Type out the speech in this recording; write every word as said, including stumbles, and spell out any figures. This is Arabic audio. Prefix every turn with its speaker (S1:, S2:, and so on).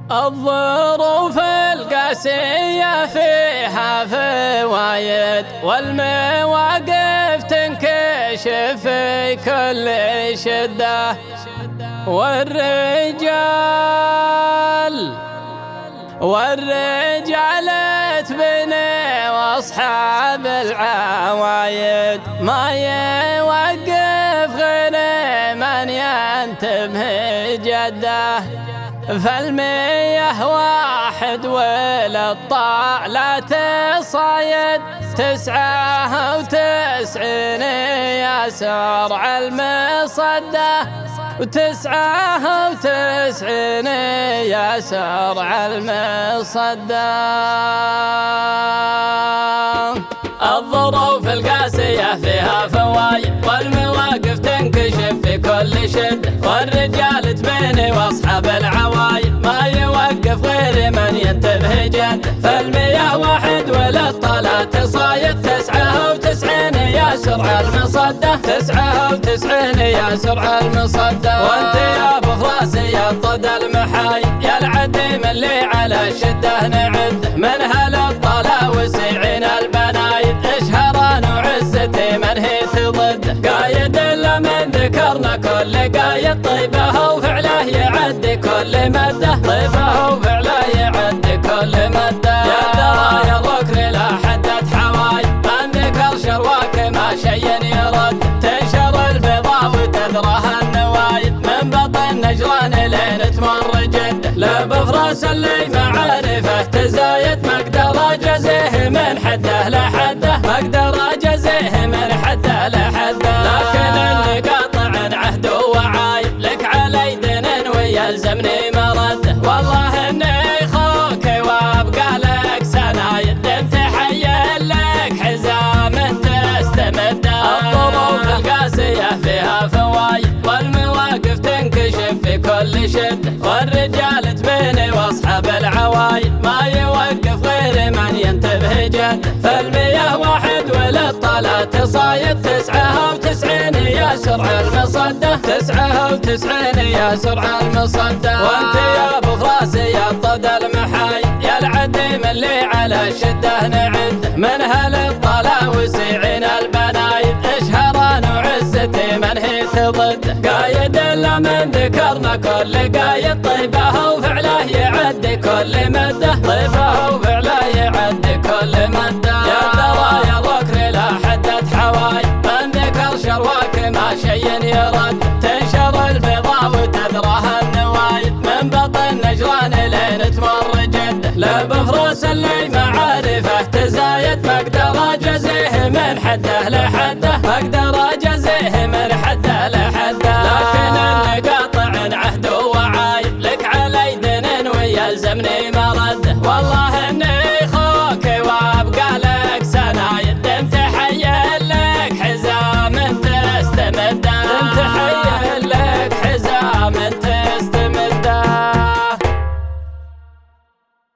S1: الظروف القاسية فيها فوايد، والمواقف تنكشف في كل شدة، والرجال والرجال تبني واصحاب العوايد ما يوقف غير من ينتبه جده. فالمية واحد وللطاع لا تصايد، تسعة وتسعين يا سرع المصدة، وتسعة وتسعين يا سرع المصدة. الظروف القاسية فيها فوايد، والمواقف تنكشف في كل شدة، والرجال تبني واصحاب العوايد ما يوقف غير من ينتبه جده. فالمية واحد وللطلا تصايد، تسعة وتسعين يا سرع المصدة، تسعة وتسعين يا سرع المصدة. وانت يا ابو فراسي يا طد المحايد، يا العديم اللي على الشدة نعد، من هل الطلا وسعين البنايد، اشهران وعزتي من هي تضد. قايد الا من ذكرنا كل قايد، طيبه وفعله يعد كل مده، طيبه وفعله يعد كل مده. يا درايا الركن لا حدت حوايد، من ذكر شرواك ما شي يرد، تنشر البيضاء وتدرها النوايد، من بطن نجران لين تمر جده. لبفراس اللي معارفه تزايد، ما اقدر اجزيه من حده لحده، ما اقدر اجزيه من حده لحده. لكن اني قاطع عهد ووعايد، لك علي دين ويلزمني مرده، والله اني خوك وابقى لك سنايد، دمت حي لك حزام تستمد. الظروف القاسية فيها فوايد، والمواقف تنكشف في كل شدة، والرجال تبني واصحاب العوايد ما يوقف غير من ينتبه جده. فالمية واحد وللطلا تصايد، تسعة وتسعين يا سرع المصدة، تسعة وتسعين يا سرع المصدة. وانت يا ابو فراسي يا طد المحايد، يا العديم اللي على الشدة نعد، من هل الطلا وسعين البنايد، اشهران وعزتي من هي تضد. قايد الا من ذكرنا كل قايد، طيبه وفعله يعد كل مده، طيبه وفعله يعد كل مده. يا درايا الركن لا حدت حوايد، من ذكر شرواك ما شي يرد، تنشر البيضاء وتدرها النوايد، من بطن نجران لين تمر جده. لبفراس اللي معارفه تزايد، ما اقدر اجزيه من حده لحده، ما اقدر اجزيه من حده لحده. لكن اني قاطع عهد ووعايد، لك علي دين ويلزمني مرده، والله